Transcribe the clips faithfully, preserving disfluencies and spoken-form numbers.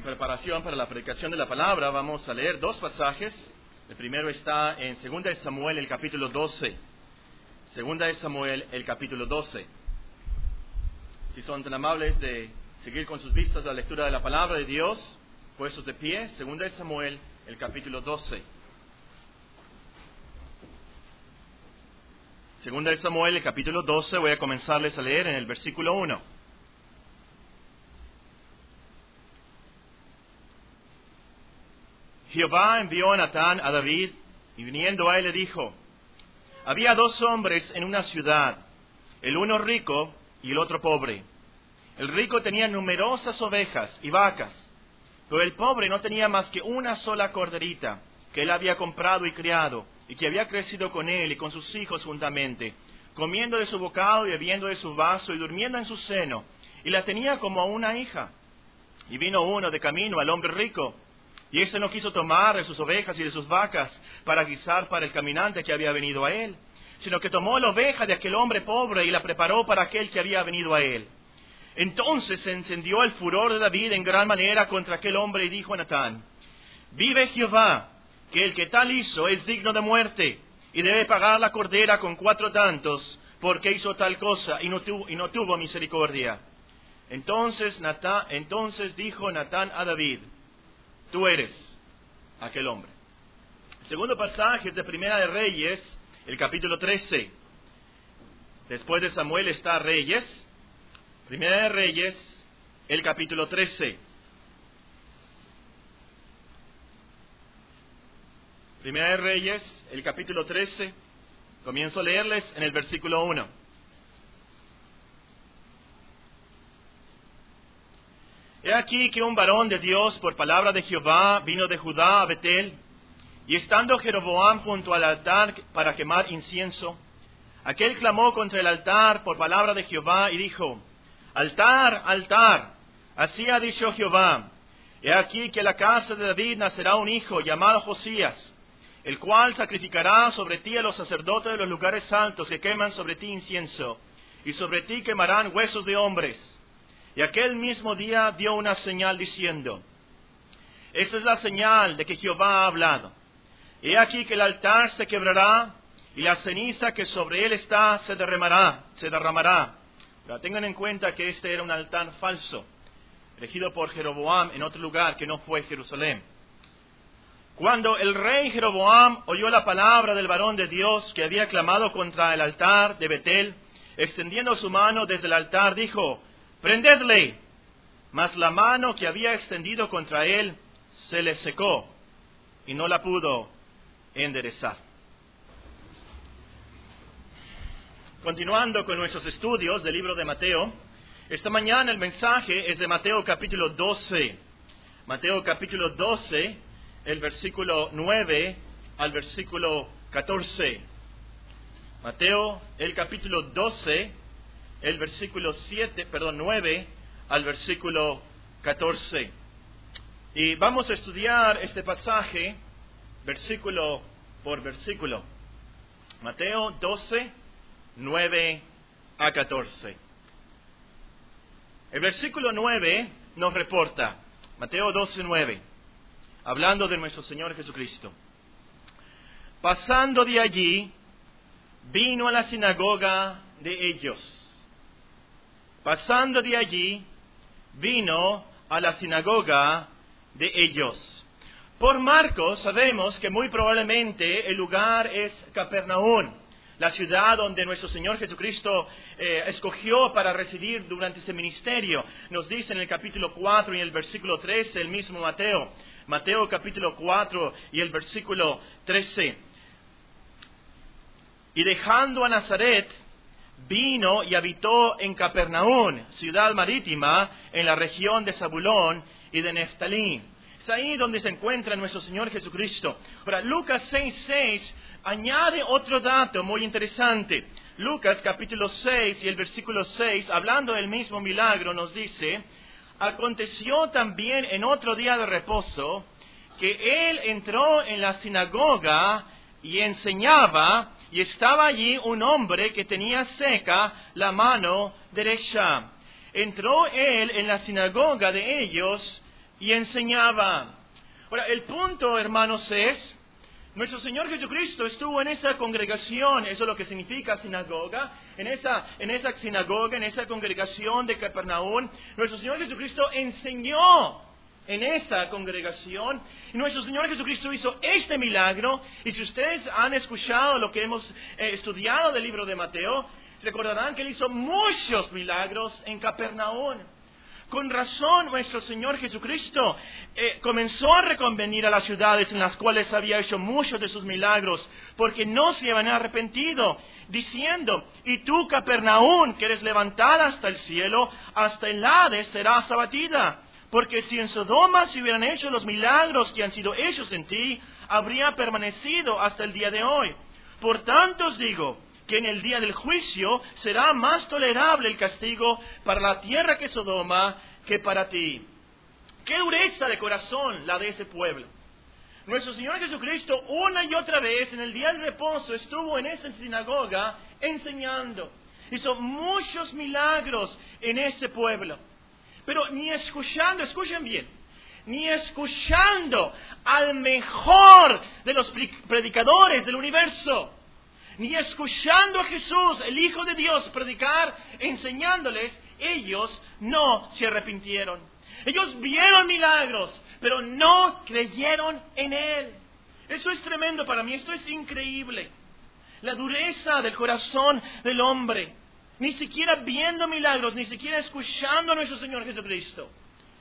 preparación para la predicación de la palabra, vamos a leer dos pasajes. El primero está en Segunda de Samuel, el capítulo doce. Segunda de Samuel, el capítulo doce. Si son tan amables de seguir con sus vistas la lectura de la palabra de Dios, puestos de pie, Segunda de Samuel, el capítulo doce. Segunda de Samuel, el capítulo doce, voy a comenzarles a leer en el versículo uno. Jehová envió a Natán a David, y viniendo a él le dijo: había dos hombres en una ciudad, el uno rico y el otro pobre. El rico tenía numerosas ovejas y vacas, pero el pobre no tenía más que una sola corderita, que él había comprado y criado, y que había crecido con él y con sus hijos juntamente, comiendo de su bocado y bebiendo de su vaso y durmiendo en su seno, y la tenía como a una hija. Y vino uno de camino al hombre rico, y éste no quiso tomar de sus ovejas y de sus vacas para guisar para el caminante que había venido a él, sino que tomó la oveja de aquel hombre pobre y la preparó para aquel que había venido a él. Entonces se encendió el furor de David en gran manera contra aquel hombre y dijo a Natán: vive Jehová, que el que tal hizo es digno de muerte, y debe pagar la cordera con cuatro tantos, porque hizo tal cosa y no tuvo, y no tuvo misericordia. Entonces, Natán, entonces dijo Natán a David: tú eres aquel hombre. El segundo pasaje es de Primera de Reyes, el capítulo trece. Después de Samuel está Reyes. Primera de Reyes, el capítulo trece. Primera de Reyes, el capítulo trece. Comienzo a leerles en el versículo uno. He aquí que un varón de Dios por palabra de Jehová vino de Judá a Betel, y estando Jeroboam junto al altar para quemar incienso, aquel clamó contra el altar por palabra de Jehová y dijo: altar, altar, así ha dicho Jehová, he aquí que a la casa de David nacerá un hijo llamado Josías, el cual sacrificará sobre ti a los sacerdotes de los lugares altos que queman sobre ti incienso, y sobre ti quemarán huesos de hombres. Y aquel mismo día dio una señal diciendo: esta es la señal de que Jehová ha hablado. He aquí que el altar se quebrará, y la ceniza que sobre él está se derramará, se derramará. Pero tengan en cuenta que este era un altar falso, elegido por Jeroboam en otro lugar que no fue Jerusalén. Cuando el rey Jeroboam oyó la palabra del varón de Dios que había clamado contra el altar de Betel, extendiendo su mano desde el altar, dijo: prendedle. Mas la mano que había extendido contra él se le secó, y no la pudo enderezar. Continuando con nuestros estudios del libro de Mateo, esta mañana el mensaje es de Mateo capítulo doce. Mateo capítulo doce, el versículo nueve al versículo catorce. Mateo, el capítulo doce, el versículo siete, perdón, nueve al versículo catorce. Y vamos a estudiar este pasaje versículo por versículo. Mateo doce, nueve a catorce. El versículo nueve nos reporta, Mateo doce, nueve, hablando de nuestro Señor Jesucristo: pasando de allí, vino a la sinagoga de ellos. Pasando de allí, vino a la sinagoga de ellos. Por Marcos sabemos que muy probablemente el lugar es Capernaum, la ciudad donde nuestro Señor Jesucristo eh, escogió para residir durante ese ministerio. Nos dice en el capítulo cuatro y en el versículo trece el mismo Mateo. Mateo capítulo cuatro y el versículo trece. Y dejando a Nazaret, vino y habitó en Capernaum, ciudad marítima, en la región de Zabulón y de Neftalí. Es ahí donde se encuentra nuestro Señor Jesucristo. Ahora, Lucas seis, seis añade otro dato muy interesante. Lucas capítulo seis y el versículo seis, hablando del mismo milagro, nos dice: aconteció también en otro día de reposo que él entró en la sinagoga y enseñaba, y estaba allí un hombre que tenía seca la mano derecha. Entró él en la sinagoga de ellos y enseñaba. Ahora, el punto, hermanos, es, nuestro Señor Jesucristo estuvo en esa congregación, eso es lo que significa sinagoga, en esa, en esa sinagoga, en esa congregación de Capernaum. Nuestro Señor Jesucristo enseñó en esa congregación. Y nuestro Señor Jesucristo hizo este milagro. Y si ustedes han escuchado lo que hemos eh, estudiado del libro de Mateo, recordarán que Él hizo muchos milagros en Capernaum. Con razón, nuestro Señor Jesucristo eh, comenzó a reconvenir a las ciudades en las cuales había hecho muchos de sus milagros, porque no se habían arrepentido, diciendo: y tú, Capernaum, que eres levantada hasta el cielo, hasta el Hades serás abatida. Porque si en Sodoma se hubieran hecho los milagros que han sido hechos en ti, habría permanecido hasta el día de hoy. Por tanto os digo que en el día del juicio será más tolerable el castigo para la tierra que Sodoma que para ti. ¡Qué dureza de corazón la de ese pueblo! Nuestro Señor Jesucristo una y otra vez en el día del reposo estuvo en esa sinagoga enseñando. Hizo muchos milagros en ese pueblo. Pero ni escuchando, escuchen bien, ni escuchando al mejor de los predicadores del universo, ni escuchando a Jesús, el Hijo de Dios, predicar, enseñándoles, ellos no se arrepintieron. Ellos vieron milagros, pero no creyeron en Él. Eso es tremendo para mí, esto es increíble. La dureza del corazón del hombre. Ni siquiera viendo milagros, ni siquiera escuchando a nuestro Señor Jesucristo.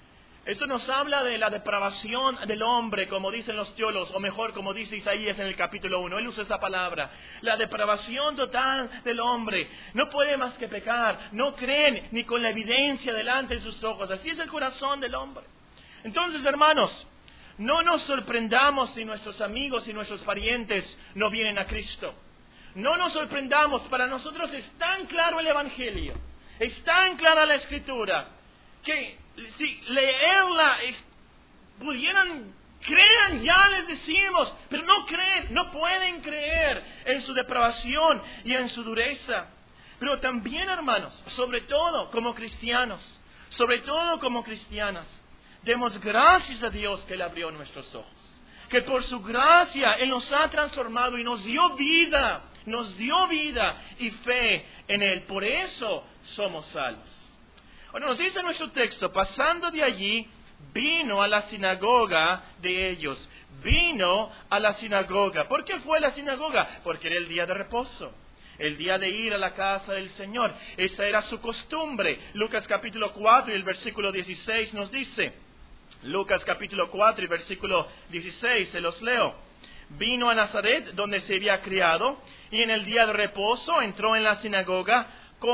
Esto nos habla de la depravación del hombre, como dicen los teólogos, o mejor, como dice Isaías en el capítulo uno. Él usa esa palabra. La depravación total del hombre. No puede más que pecar. No creen ni con la evidencia delante de sus ojos. Así es el corazón del hombre. Entonces, hermanos, no nos sorprendamos si nuestros amigos y nuestros parientes no vienen a Cristo. No nos sorprendamos, para nosotros es tan claro el Evangelio, es tan clara la Escritura, que si leerla es, pudieran, crean, ya les decimos, pero no creen, no pueden creer en su depravación y en su dureza. Pero también, hermanos, sobre todo como cristianos, sobre todo como cristianas, demos gracias a Dios que Él abrió nuestros ojos, que por su gracia Él nos ha transformado y nos dio vida. Nos dio vida y fe en Él. Por eso somos salvos. Bueno, nos dice nuestro texto, pasando de allí, vino a la sinagoga de ellos. Vino a la sinagoga. ¿Por qué fue a la sinagoga? Porque era el día de reposo. El día de ir a la casa del Señor. Esa era su costumbre. Lucas capítulo cuatro y el versículo dieciséis nos dice. Lucas capítulo cuatro y versículo dieciséis, se los leo. Vino a Nazaret, donde se había criado, y en el día de reposo entró en la sinagoga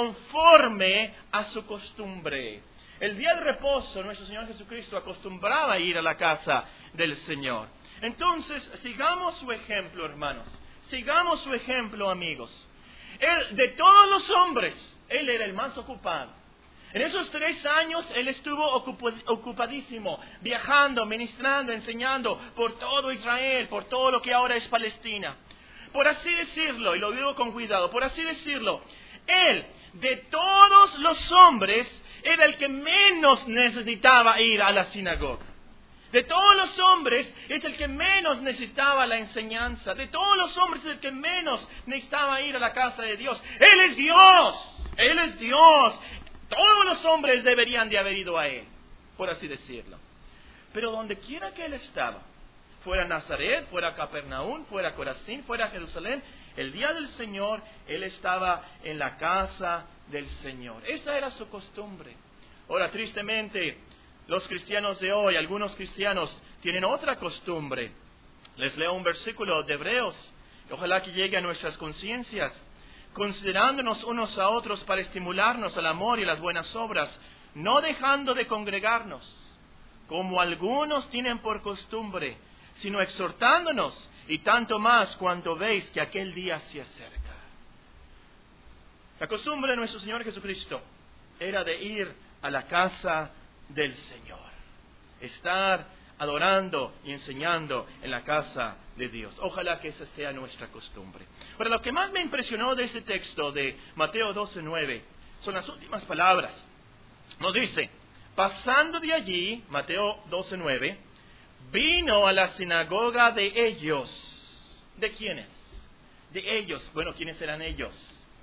conforme a su costumbre. El día de reposo, nuestro Señor Jesucristo acostumbraba a ir a la casa del Señor. Entonces, sigamos su ejemplo, hermanos. Sigamos su ejemplo, amigos. Él, de todos los hombres, Él era el más ocupado. En esos tres años Él estuvo ocupadísimo, viajando, ministrando, enseñando por todo Israel, por todo lo que ahora es Palestina. Por así decirlo, y lo digo con cuidado, por así decirlo, Él, de todos los hombres, era el que menos necesitaba ir a la sinagoga. De todos los hombres, es el que menos necesitaba la enseñanza. De todos los hombres, es el que menos necesitaba ir a la casa de Dios. Él es Dios, Él es Dios. Todos los hombres deberían de haber ido a Él, por así decirlo. Pero donde quiera que Él estaba, fuera Nazaret, fuera Capernaum, fuera Corazín, fuera Jerusalén, el día del Señor, Él estaba en la casa del Señor. Esa era su costumbre. Ahora, tristemente, los cristianos de hoy, algunos cristianos, tienen otra costumbre. Les leo un versículo de Hebreos, ojalá que llegue a nuestras conciencias. Considerándonos unos a otros para estimularnos al amor y las buenas obras, no dejando de congregarnos, como algunos tienen por costumbre, sino exhortándonos, y tanto más cuanto veis que aquel día se acerca. La costumbre de nuestro Señor Jesucristo era de ir a la casa del Señor, estar adorando y enseñando en la casa de Dios. Ojalá que esa sea nuestra costumbre. Pero lo que más me impresionó de ese texto de Mateo doce nueve son las últimas palabras. Nos dice: pasando de allí, Mateo doce nueve, vino a la sinagoga de ellos. ¿De quiénes? De ellos. Bueno, ¿quiénes eran ellos?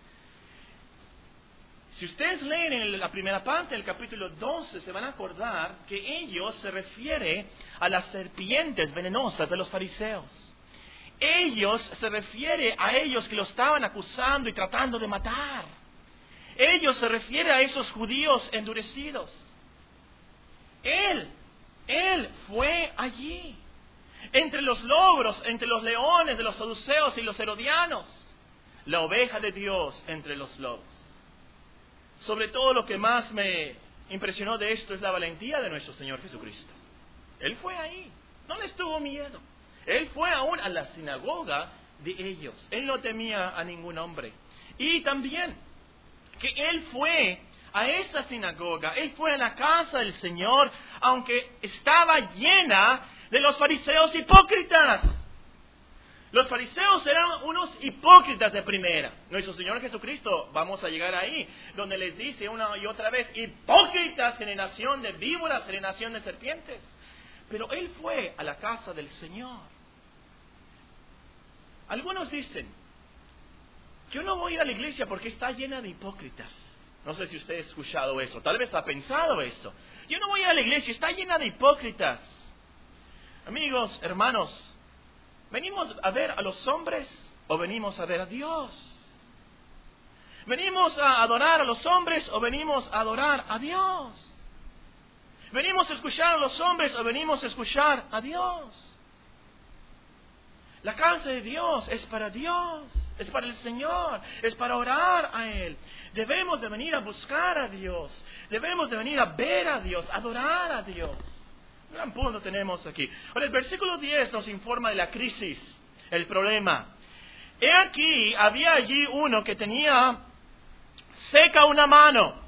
Si ustedes leen en la primera parte del capítulo doce, se van a acordar que ellos se refiere a las serpientes venenosas de los fariseos. Ellos se refiere a ellos que lo estaban acusando y tratando de matar. Ellos se refiere a esos judíos endurecidos. Él, Él fue allí, entre los lobos, entre los leones de los saduceos y los herodianos, la oveja de Dios entre los lobos. Sobre todo, lo que más me impresionó de esto es la valentía de nuestro Señor Jesucristo. Él fue ahí, no les tuvo miedo. Él fue aún a la sinagoga de ellos. Él no temía a ningún hombre. Y también que Él fue a esa sinagoga, Él fue a la casa del Señor, aunque estaba llena de los fariseos hipócritas. Los fariseos eran unos hipócritas de primera. Nuestro Señor Jesucristo, vamos a llegar ahí, donde les dice una y otra vez, hipócritas, generación de víboras, generación de serpientes. Pero Él fue a la casa del Señor. Algunos dicen, yo no voy a ir a la iglesia porque está llena de hipócritas. No sé si usted ha escuchado eso, tal vez ha pensado eso. Yo no voy a ir a la iglesia, está llena de hipócritas. Amigos, hermanos, ¿venimos a ver a los hombres o venimos a ver a Dios? ¿Venimos a adorar a los hombres o venimos a adorar a Dios? ¿Venimos a escuchar a los hombres o venimos a escuchar a Dios? La casa de Dios es para Dios, es para el Señor, es para orar a Él. Debemos de venir a buscar a Dios, debemos de venir a ver a Dios, a adorar a Dios. Un gran punto tenemos aquí. Ahora, el versículo diez nos informa de la crisis, el problema. He aquí, había allí uno que tenía seca una mano.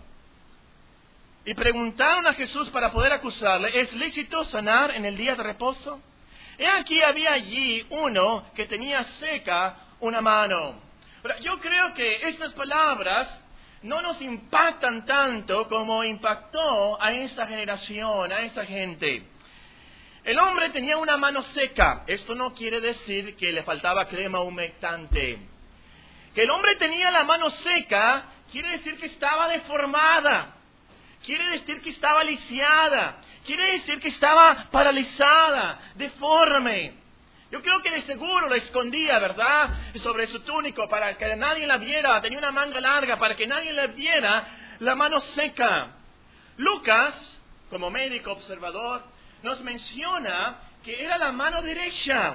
Y preguntaron a Jesús para poder acusarle, ¿es lícito sanar en el día de reposo? He aquí había allí uno que tenía seca una mano. Ahora, yo creo que estas palabras no nos impactan tanto como impactó a esa generación, a esa gente. El hombre tenía una mano seca. Esto no quiere decir que le faltaba crema humectante. Que el hombre tenía la mano seca quiere decir que estaba deformada. Quiere decir que estaba lisiada. Quiere decir que estaba paralizada, deforme. Yo creo que de seguro la escondía, ¿verdad? Sobre su túnico para que nadie la viera. Tenía una manga larga para que nadie la viera la mano seca. Lucas, como médico observador, nos menciona que era la mano derecha.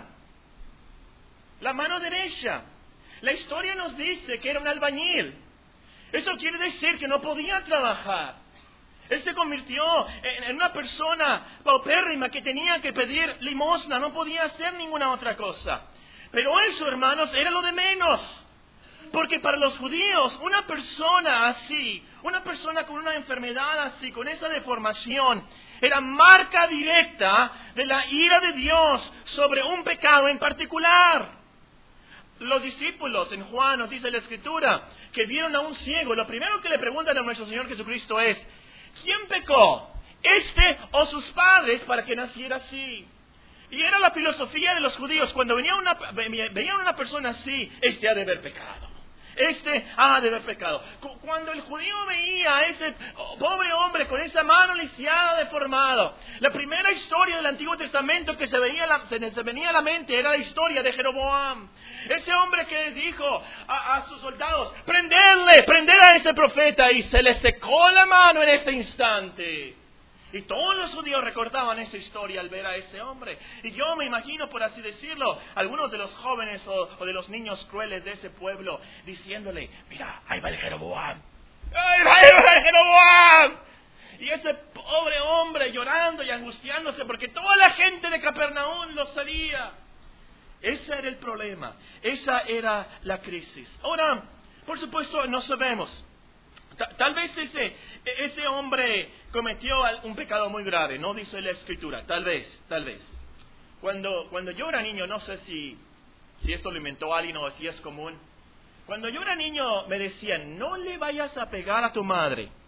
La mano derecha. La historia nos dice que era un albañil. Eso quiere decir que no podía trabajar. Él se convirtió en, en una persona paupérrima que tenía que pedir limosna, no podía hacer ninguna otra cosa. Pero eso, hermanos, era lo de menos. Porque para los judíos, una persona así, una persona con una enfermedad así, con esa deformación, era marca directa de la ira de Dios sobre un pecado en particular. Los discípulos en Juan, nos dice la Escritura, que vieron a un ciego. Lo primero que le preguntan a nuestro Señor Jesucristo es, ¿quién pecó? ¿Este o sus padres para que naciera así? Y era la filosofía de los judíos. Cuando venía una, veían una persona así, este ha de haber pecado. Este ha de haber pecado. Cuando el judío veía a ese pobre hombre con esa mano lisiada, deformado, la primera historia del Antiguo Testamento que se, veía la, se, se venía a la mente era la historia de Jeroboam. Ese hombre que dijo a, a sus soldados, prenderle, prender a ese profeta, y se le secó la mano en ese instante. Y todos los judíos recordaban esa historia al ver a ese hombre. Y yo me imagino, por así decirlo, algunos de los jóvenes o, o de los niños crueles de ese pueblo diciéndole, mira, ahí va el Jeroboam. ¡Ahí va el Jeroboam! Y ese pobre hombre llorando y angustiándose porque toda la gente de Capernaum lo sabía. Ese era el problema. Esa era la crisis. Ahora, por supuesto, no sabemos. Tal vez ese, ese hombre cometió un pecado muy grave, no dice la Escritura, tal vez, tal vez. Cuando, cuando yo era niño, no sé si, si esto lo inventó alguien o si es común. Cuando yo era niño me decían, no le vayas a pegar a tu madre,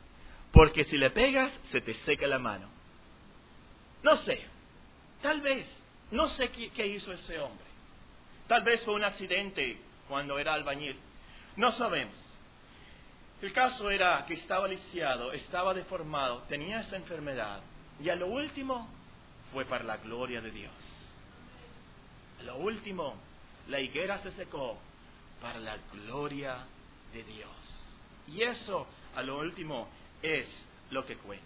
porque si le pegas, se te seca la mano. No sé, tal vez, no sé qué, qué hizo ese hombre. Tal vez fue un accidente cuando era albañil. No sabemos. El caso era que estaba lisiado, estaba deformado, tenía esa enfermedad. Y a lo último, fue para la gloria de Dios. A lo último, la higuera se secó para la gloria de Dios. Y eso, a lo último, es lo que cuenta.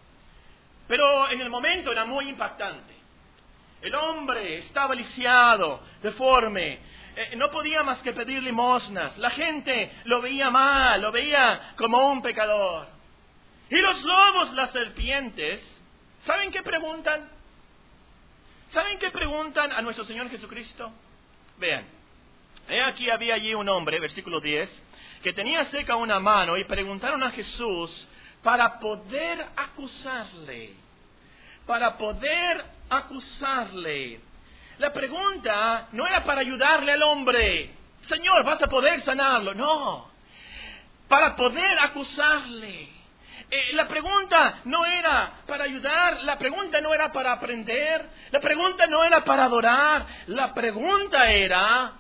Pero en el momento era muy impactante. El hombre estaba lisiado, deforme, eh, no podía más que pedir limosnas. La gente lo veía mal, lo veía como un pecador. Y los lobos, las serpientes, ¿saben qué preguntan? ¿Saben qué preguntan a nuestro Señor Jesucristo? Vean, he aquí había allí un hombre, versículo diez, que tenía seca una mano y preguntaron a Jesús para poder acusarle. Para poder acusarle. La pregunta no era para ayudarle al hombre. Señor, ¿vas a poder sanarlo? No. Para poder acusarle. Eh, la pregunta no era para ayudar, la pregunta no era para aprender, la pregunta no era para adorar, la pregunta era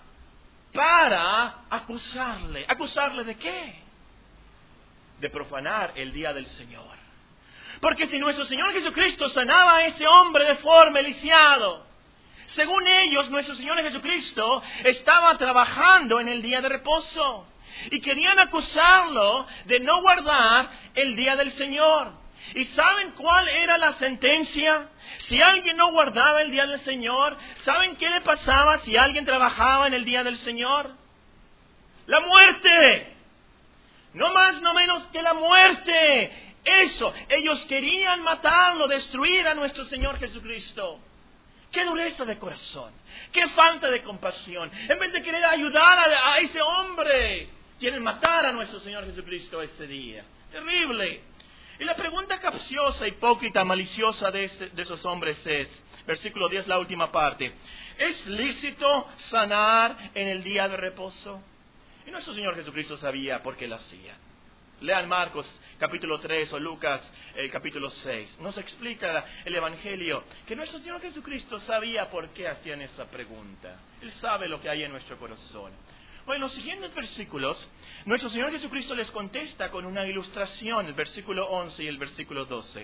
para acusarle. ¿Acusarle de qué? De profanar el día del Señor. Porque si nuestro Señor Jesucristo sanaba a ese hombre deforme, lisiado, según ellos, nuestro Señor Jesucristo estaba trabajando en el día de reposo. Y querían acusarlo de no guardar el día del Señor. ¿Y saben cuál era la sentencia? Si alguien no guardaba el día del Señor, ¿saben qué le pasaba si alguien trabajaba en el día del Señor? ¡La muerte! No más, no menos que la muerte. Eso, ellos querían matarlo, destruir a nuestro Señor Jesucristo. ¡Qué dureza de corazón! ¡Qué falta de compasión! En vez de querer ayudar a, a ese hombre, quieren matar a nuestro Señor Jesucristo ese día. ¡Terrible! Y la pregunta capciosa, hipócrita, maliciosa de, ese, de esos hombres es, versículo diez, la última parte, ¿es lícito sanar en el día de reposo? Y nuestro Señor Jesucristo sabía por qué lo hacía. Lean Marcos capítulo tres o Lucas el capítulo seis. Nos explica el Evangelio que nuestro Señor Jesucristo sabía por qué hacían esa pregunta. Él sabe lo que hay en nuestro corazón. Bueno, en los siguientes versículos, nuestro Señor Jesucristo les contesta con una ilustración, el versículo once y el versículo doce.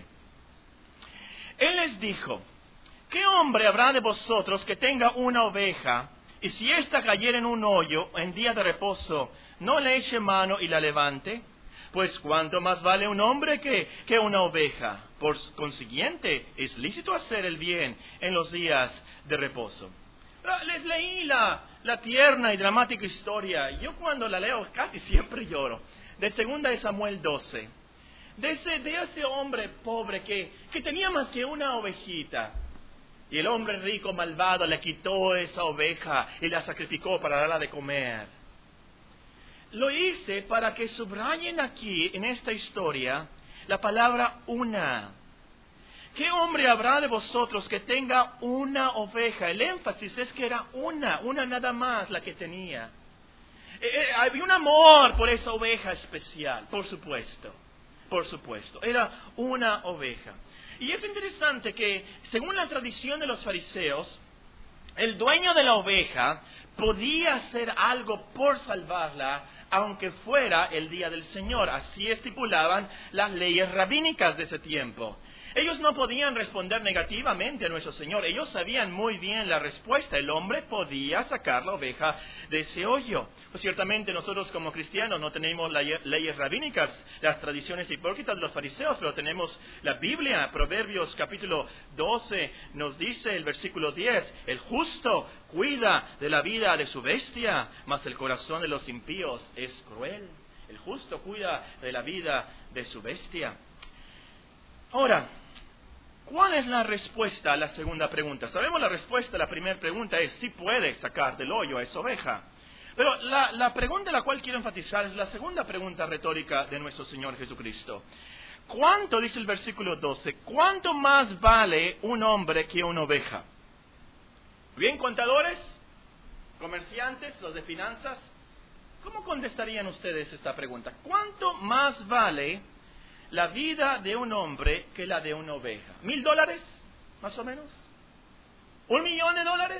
Él les dijo, ¿qué hombre habrá de vosotros que tenga una oveja y si ésta cayera en un hoyo en día de reposo, no le eche mano y la levante? Pues cuánto más vale un hombre que, que una oveja. Por consiguiente, es lícito hacer el bien en los días de reposo. Les leí la, la tierna y dramática historia. Yo cuando la leo casi siempre lloro. De segunda de Samuel doce. De ese, de ese hombre pobre que, que tenía más que una ovejita. Y el hombre rico malvado le quitó esa oveja y la sacrificó para darla de comer. Lo hice para que subrayen aquí, en esta historia, la palabra una. ¿Qué hombre habrá de vosotros que tenga una oveja? El énfasis es que era una, una nada más la que tenía. Eh, eh, había un amor por esa oveja especial, por supuesto, por supuesto. Era una oveja. Y es interesante que, según la tradición de los fariseos, el dueño de la oveja podía hacer algo por salvarla, aunque fuera el día del Señor. Así estipulaban las leyes rabínicas de ese tiempo. Ellos no podían responder negativamente a nuestro Señor. Ellos sabían muy bien la respuesta. El hombre podía sacar la oveja de ese hoyo. Pues ciertamente nosotros como cristianos no tenemos leyes rabínicas, las tradiciones hipócritas de los fariseos, pero tenemos la Biblia. Proverbios capítulo doce nos dice el versículo diez, el justo cuida de la vida de su bestia, mas el corazón de los impíos es cruel. El justo cuida de la vida de su bestia. Ahora, ¿cuál es la respuesta a la segunda pregunta? Sabemos la respuesta a la primera pregunta es si puede sacar del hoyo a esa oveja. Pero la, la pregunta a la cual quiero enfatizar es la segunda pregunta retórica de nuestro Señor Jesucristo. ¿Cuánto, dice el versículo doce, cuánto más vale un hombre que una oveja? Bien, contadores, comerciantes, los de finanzas, ¿cómo contestarían ustedes esta pregunta? ¿Cuánto más vale la vida de un hombre que la de una oveja? ¿Mil dólares, más o menos? ¿Un millón de dólares?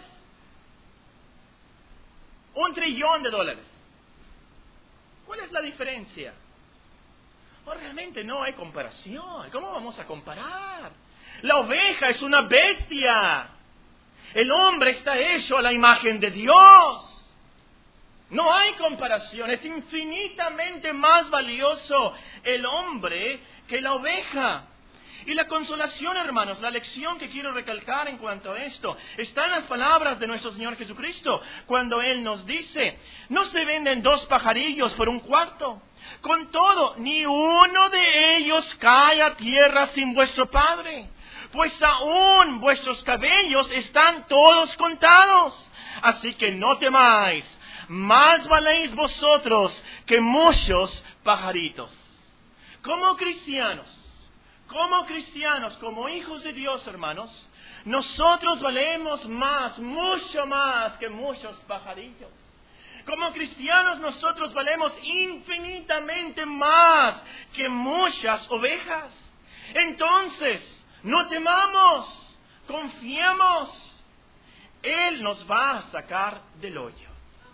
¿Un trillón de dólares? ¿Cuál es la diferencia? Oh, realmente no hay comparación. ¿Cómo vamos a comparar? La oveja es una bestia. El hombre está hecho a la imagen de Dios. No hay comparación. Es infinitamente más valioso el hombre que la oveja. Y la consolación, hermanos, la lección que quiero recalcar en cuanto a esto, está en las palabras de nuestro Señor Jesucristo, cuando Él nos dice, no se venden dos pajarillos por un cuarto. Con todo, ni uno de ellos cae a tierra sin vuestro Padre, pues aún vuestros cabellos están todos contados. Así que no temáis, más valéis vosotros que muchos pajaritos. Como cristianos, como cristianos, como hijos de Dios, hermanos, nosotros valemos más, mucho más que muchos pajarillos. Como cristianos nosotros valemos infinitamente más que muchas ovejas. Entonces, no temamos, confiemos. Él nos va a sacar del hoyo.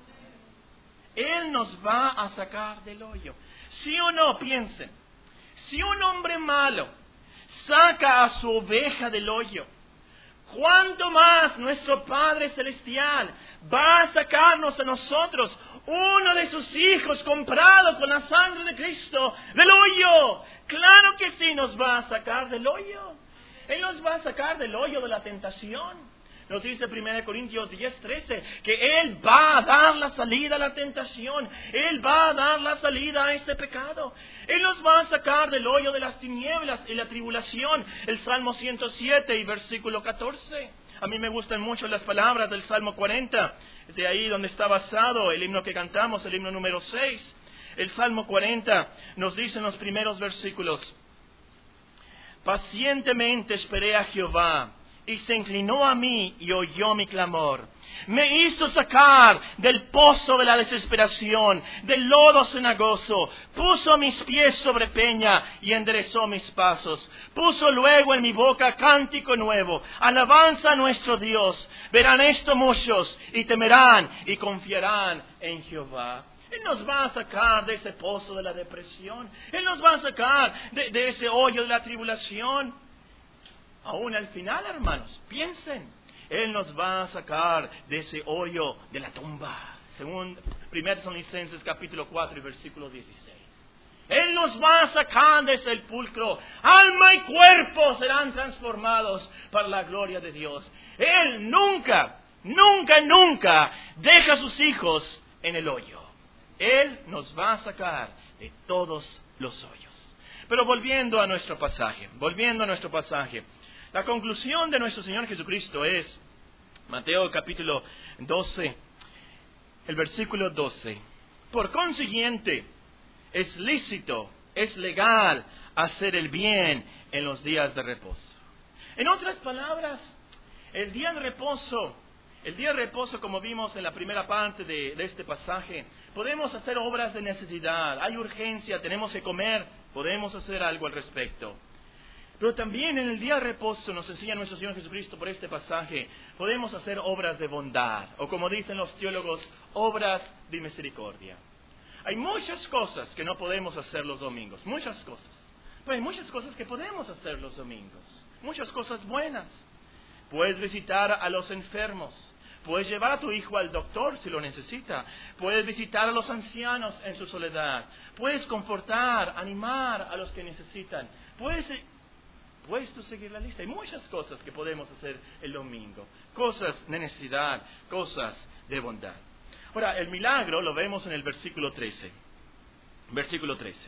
Él nos va a sacar del hoyo. ¿Sí o no? Piensen. Si un hombre malo saca a su oveja del hoyo, ¿cuánto más nuestro Padre Celestial va a sacarnos a nosotros, uno de sus hijos comprado con la sangre de Cristo, del hoyo? Claro que sí nos va a sacar del hoyo. Él nos va a sacar del hoyo de la tentación. Nos dice primera Corintios diez, trece, que Él va a dar la salida a la tentación. Él va a dar la salida a ese pecado. Él nos va a sacar del hoyo de las tinieblas y la tribulación. El Salmo ciento siete y versículo catorce. A mí me gustan mucho las palabras del Salmo cuarenta. Es de ahí donde está basado el himno que cantamos, el himno número seis. El Salmo cuarenta nos dice en los primeros versículos: pacientemente esperé a Jehová, y se inclinó a mí y oyó mi clamor. Me hizo sacar del pozo de la desesperación, del lodo cenagoso. Puso mis pies sobre peña y enderezó mis pasos. Puso luego en mi boca cántico nuevo, alabanza a nuestro Dios. Verán esto muchos y temerán y confiarán en Jehová. Él nos va a sacar de ese pozo de la depresión. Él nos va a sacar de, de ese hoyo de la tribulación. Aún al final, hermanos, piensen, Él nos va a sacar de ese hoyo de la tumba. Según primera Tesalonicenses capítulo cuatro y versículo dieciséis. Él nos va a sacar de ese sepulcro. Alma y cuerpo serán transformados para la gloria de Dios. Él nunca, nunca, nunca deja a sus hijos en el hoyo. Él nos va a sacar de todos los hoyos. Pero volviendo a nuestro pasaje, volviendo a nuestro pasaje. La conclusión de nuestro Señor Jesucristo es Mateo capítulo doce, el versículo doce. Por consiguiente, es lícito, es legal hacer el bien en los días de reposo. En otras palabras, el día de reposo, el día de reposo, como vimos en la primera parte de, de este pasaje, podemos hacer obras de necesidad, hay urgencia, tenemos que comer, podemos hacer algo al respecto. Pero también en el día de reposo, nos enseña nuestro Señor Jesucristo por este pasaje, podemos hacer obras de bondad, o como dicen los teólogos, obras de misericordia. Hay muchas cosas que no podemos hacer los domingos, muchas cosas. Pero hay muchas cosas que podemos hacer los domingos, muchas cosas buenas. Puedes visitar a los enfermos, puedes llevar a tu hijo al doctor si lo necesita, puedes visitar a los ancianos en su soledad, puedes confortar, animar a los que necesitan, puedes... Puedes tú seguir la lista. Hay muchas cosas que podemos hacer el domingo. Cosas de necesidad, cosas de bondad. Ahora, el milagro lo vemos en el versículo trece. Versículo trece.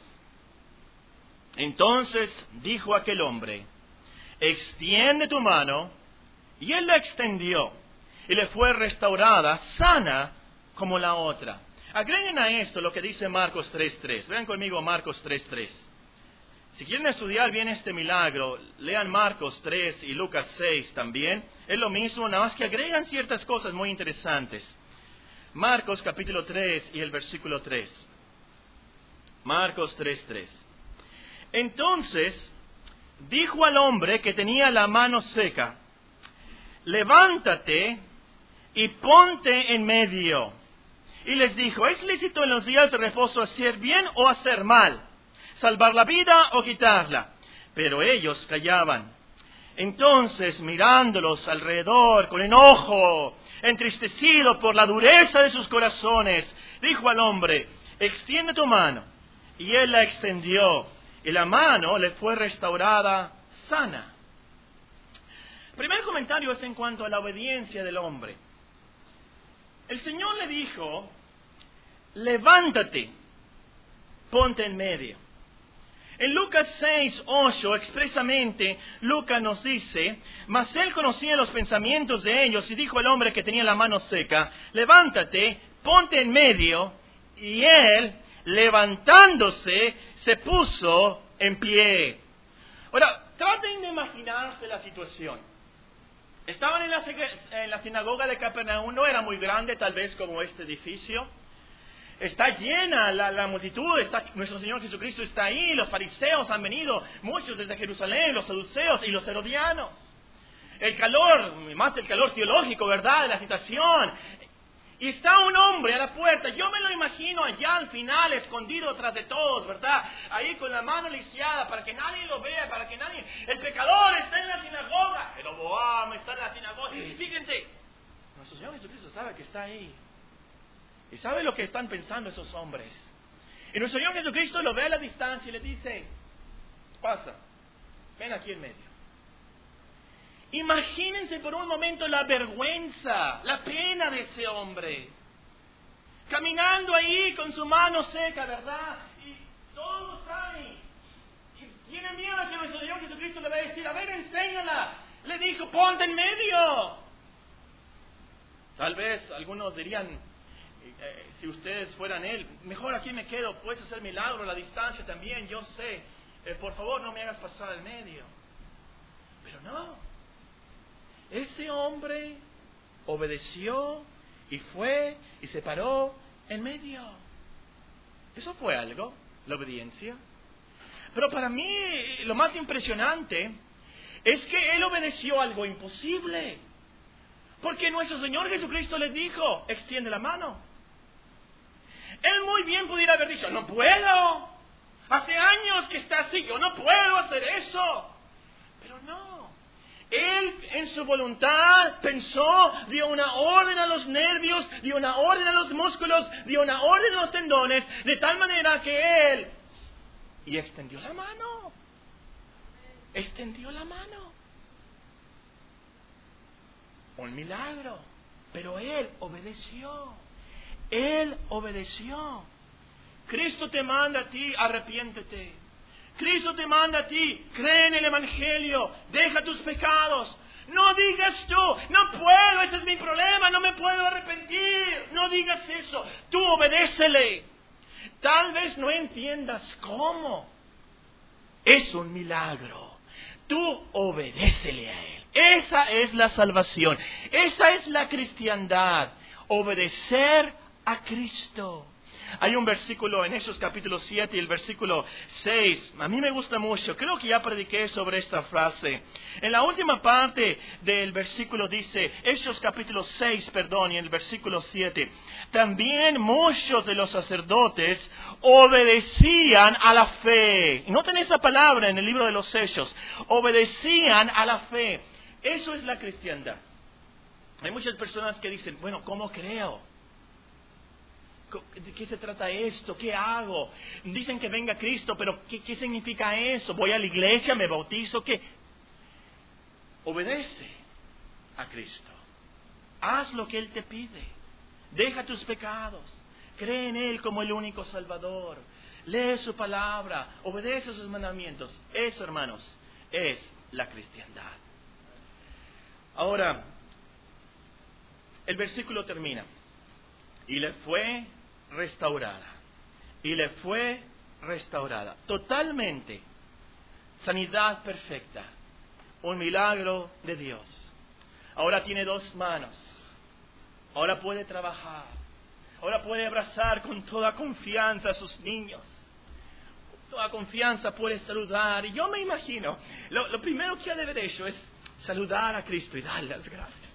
Entonces dijo aquel hombre: extiende tu mano. Y él la extendió. Y le fue restaurada, sana como la otra. Agreguen a esto lo que dice Marcos tres tres. Vean conmigo Marcos tres tres. Si quieren estudiar bien este milagro, lean Marcos tres y Lucas seis también. Es lo mismo, nada más que agregan ciertas cosas muy interesantes. Marcos capítulo tres y el versículo tres. Marcos tres tres. Entonces dijo al hombre que tenía la mano seca: levántate y ponte en medio. Y les dijo: ¿es lícito en los días de reposo hacer bien o hacer mal? ¿Salvar la vida o quitarla? Pero ellos callaban. Entonces, mirándolos alrededor con enojo, entristecido por la dureza de sus corazones, dijo al hombre: extiende tu mano. Y él la extendió, y la mano le fue restaurada sana. El primer comentario es en cuanto a la obediencia del hombre. El Señor le dijo: levántate, ponte en medio. En Lucas seis, ocho, expresamente, Lucas nos dice: mas él conocía los pensamientos de ellos, y dijo al hombre que tenía la mano seca: levántate, ponte en medio. Y él, levantándose, se puso en pie. Ahora, traten de imaginarse la situación. Estaban en la, en la sinagoga de Capernaum, no era muy grande, tal vez como este edificio. Está llena la, la multitud, está, nuestro Señor Jesucristo está ahí, los fariseos han venido, muchos desde Jerusalén, los saduceos y los herodianos. El calor, más el calor teológico, ¿verdad?, de la situación. Y está un hombre a la puerta, yo me lo imagino allá al final, escondido tras de todos, ¿verdad? Ahí con la mano lisiada, para que nadie lo vea, para que nadie... El pecador está en la sinagoga, Jeroboam está en la sinagoga. Fíjense, nuestro Señor Jesucristo sabe que está ahí. Y sabe lo que están pensando esos hombres. Y nuestro Señor Jesucristo lo ve a la distancia y le dice: pasa, ven aquí en medio. Imagínense por un momento la vergüenza, la pena de ese hombre. Caminando ahí con su mano seca, ¿verdad? Y todos saben. Y tiene miedo a que nuestro Señor Jesucristo le va a decir: a ver, enséñala. Le dijo: ponte en medio. Tal vez algunos dirían: Eh, si ustedes fueran él, mejor aquí me quedo, puedes hacer milagro a la distancia también, yo sé, eh, por favor no me hagas pasar al medio. Pero no, ese hombre obedeció y fue y se paró en medio. Eso fue algo, la obediencia. Pero para mí lo más impresionante es que él obedeció algo imposible, porque nuestro Señor Jesucristo le dijo: extiende la mano. Él muy bien pudiera haber dicho: no puedo, hace años que está así, yo no puedo hacer eso. Pero no, él en su voluntad pensó, dio una orden a los nervios, dio una orden a los músculos, dio una orden a los tendones, de tal manera que él, y extendió la mano, extendió la mano. Un milagro, pero él obedeció. Él obedeció. Cristo te manda a ti: arrepiéntete. Cristo te manda a ti: cree en el Evangelio, deja tus pecados. No digas tú: no puedo, ese es mi problema, no me puedo arrepentir. No digas eso. Tú obedécele. Tal vez no entiendas cómo. Es un milagro. Tú obedécele a Él. Esa es la salvación. Esa es la cristiandad. Obedecer a Cristo. Hay un versículo en Hechos capítulo siete y el versículo seis. A mí me gusta mucho. Creo que ya prediqué sobre esta frase. En la última parte del versículo dice, Hechos capítulo seis, perdón, y en el versículo siete. También muchos de los sacerdotes obedecían a la fe. Y noten esa palabra en el libro de los Hechos. Obedecían a la fe. Eso es la cristiandad. Hay muchas personas que dicen, bueno, ¿cómo creo? ¿De qué se trata esto? ¿Qué hago? Dicen que venga Cristo, pero ¿qué, qué significa eso? ¿Voy a la iglesia? ¿Me bautizo? ¿Qué? Obedece a Cristo. Haz lo que Él te pide. Deja tus pecados. Cree en Él como el único Salvador. Lee su palabra. Obedece sus mandamientos. Eso, hermanos, es la cristiandad. Ahora, el versículo termina. Y le fue restaurada. Y le fue restaurada. Totalmente. Sanidad perfecta. Un milagro de Dios. Ahora tiene dos manos. Ahora puede trabajar. Ahora puede abrazar con toda confianza a sus niños. toda confianza puede saludar. Y yo me imagino, lo, lo primero que ha de haber hecho es saludar a Cristo y darle las gracias.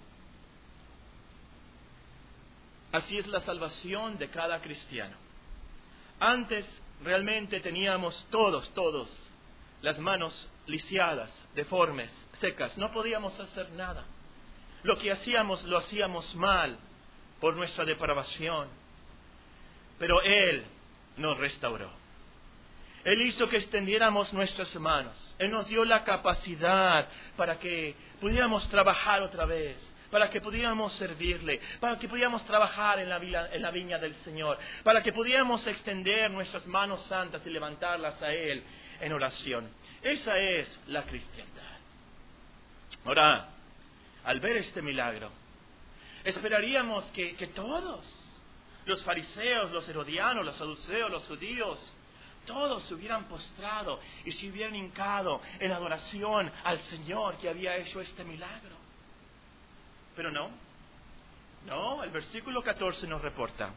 Así es la salvación de cada cristiano. Antes realmente teníamos todos, todos, las manos lisiadas, deformes, secas. No podíamos hacer nada. Lo que hacíamos, lo hacíamos mal por nuestra depravación. Pero Él nos restauró. Él hizo que extendiéramos nuestras manos. Él nos dio la capacidad para que pudiéramos trabajar otra vez, para que pudiéramos servirle, para que pudiéramos trabajar en la, vila, en la viña del Señor, para que pudiéramos extender nuestras manos santas y levantarlas a Él en oración. Esa es la cristiandad. Ahora, al ver este milagro, esperaríamos que, que todos, los fariseos, los herodianos, los saduceos, los judíos, todos se hubieran postrado y se hubieran hincado en adoración al Señor que había hecho este milagro. Pero no, no, el versículo catorce nos reporta: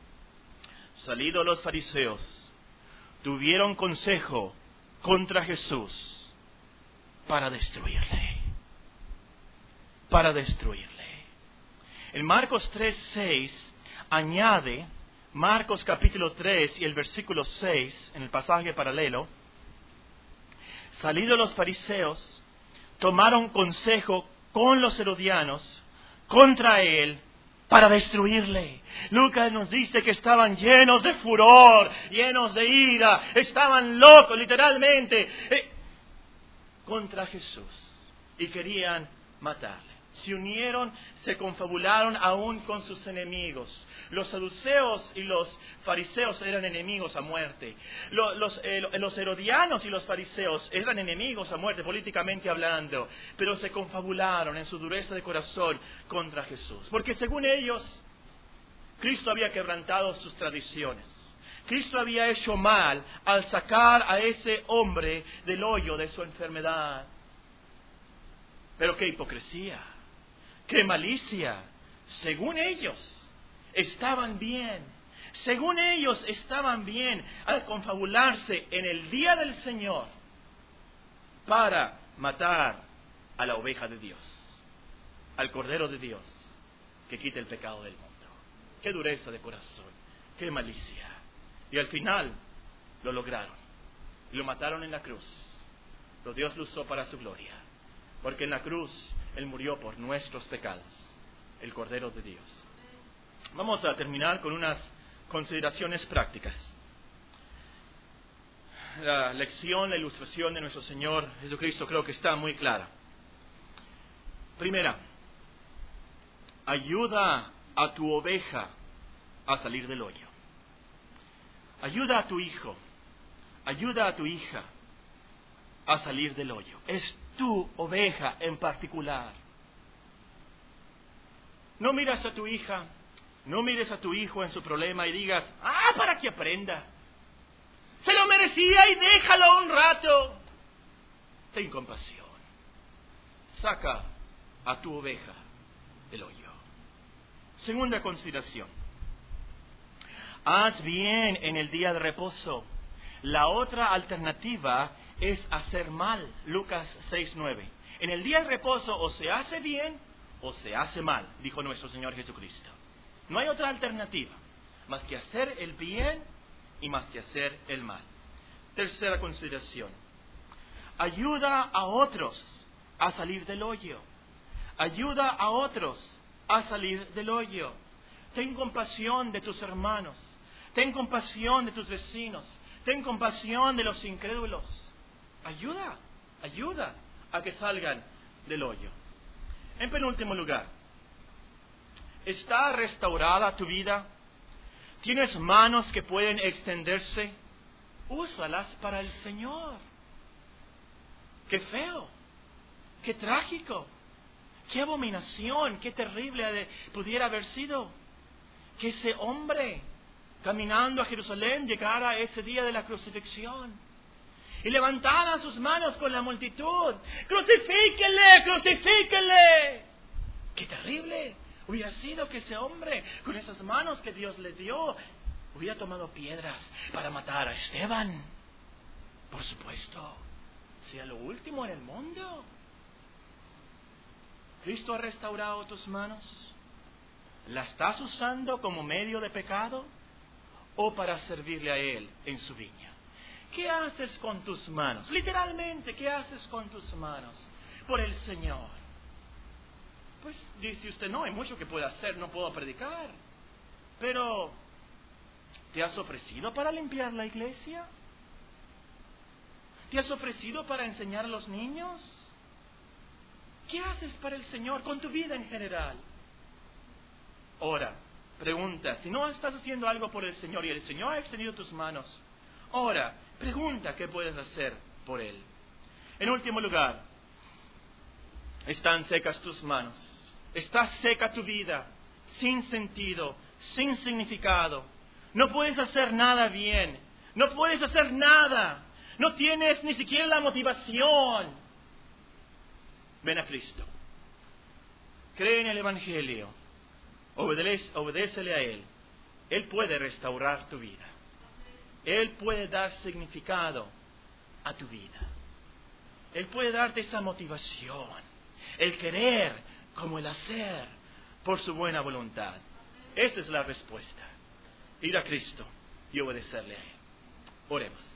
salidos los fariseos, tuvieron consejo contra Jesús para destruirle, para destruirle. En Marcos tres, seis, añade Marcos capítulo tres y el versículo seis, en el pasaje paralelo: salidos los fariseos, tomaron consejo con los herodianos contra él para destruirle. Lucas nos dice que estaban llenos de furor, llenos de ira, estaban locos literalmente eh, contra Jesús y querían matarle. Se unieron, se confabularon aún con sus enemigos. Los saduceos y los fariseos eran enemigos a muerte. Los, los, eh, los herodianos y los fariseos eran enemigos a muerte, políticamente hablando. Pero se confabularon en su dureza de corazón contra Jesús. Porque según ellos, Cristo había quebrantado sus tradiciones. Cristo había hecho mal al sacar a ese hombre del hoyo de su enfermedad. Pero qué hipocresía, qué malicia. Según ellos estaban bien, según ellos estaban bien al confabularse en el día del Señor para matar a la oveja de Dios, al Cordero de Dios que quita el pecado del mundo. Qué dureza de corazón, qué malicia. Y al final lo lograron y lo mataron en la cruz. Pero Dios lo usó para su gloria, porque en la cruz Él murió por nuestros pecados, el Cordero de Dios. Vamos a terminar con unas consideraciones prácticas. La lección, la ilustración de nuestro Señor Jesucristo creo que está muy clara. Primera, ayuda a tu oveja a salir del hoyo. Ayuda a tu hijo, ayuda a tu hija a salir del hoyo. Es tu oveja en particular. No miras a tu hija, no mires a tu hijo en su problema y digas: ah, para que aprenda. Se lo merecía y déjalo un rato. Ten compasión. Saca a tu oveja del hoyo. Segunda consideración: haz bien en el día de reposo. La otra alternativa es hacer mal. Lucas seis, nueve. En el día de reposo o se hace bien o se hace mal, dijo nuestro Señor Jesucristo. No hay otra alternativa más que hacer el bien y más que hacer el mal. Tercera consideración: ayuda a otros a salir del hoyo. Ayuda a otros a salir del hoyo. Ten compasión de tus hermanos. Ten compasión de tus vecinos. Ten compasión de los incrédulos. Ayuda, ayuda a que salgan del hoyo. En penúltimo lugar, ¿está restaurada tu vida? ¿Tienes manos que pueden extenderse? Úsalas para el Señor. ¡Qué feo! ¡Qué trágico! ¡Qué abominación! ¡Qué terrible pudiera haber sido! Que ese hombre, caminando a Jerusalén, llegara a ese día de la crucifixión y levantara sus manos con la multitud. ¡Crucifíquenle! ¡Crucifíquenle! ¡Qué terrible hubiera sido que ese hombre, con esas manos que Dios le dio, hubiera tomado piedras para matar a Esteban! Por supuesto, sea lo último en el mundo. ¿Cristo ha restaurado tus manos? ¿La estás usando como medio de pecado o para servirle a Él en su viña? ¿Qué haces con tus manos? Literalmente, ¿qué haces con tus manos por el Señor? Pues dice usted, no hay mucho que pueda hacer, no puedo predicar. Pero, ¿te has ofrecido para limpiar la iglesia? ¿Te has ofrecido para enseñar a los niños? ¿Qué haces para el Señor con tu vida en general? Ora, pregunta, si no estás haciendo algo por el Señor y el Señor ha extendido tus manos, ora, pregunta qué puedes hacer por Él. En último lugar, están secas tus manos, está seca tu vida, sin sentido, sin significado. No puedes hacer nada bien, no puedes hacer nada, no tienes ni siquiera la motivación. Ven a Cristo, cree en el Evangelio, obedece, obedécele a Él. Él puede restaurar tu vida. Él puede dar significado a tu vida. Él puede darte esa motivación, el querer como el hacer por su buena voluntad. Esa es la respuesta. Ir a Cristo y obedecerle a Él. Oremos.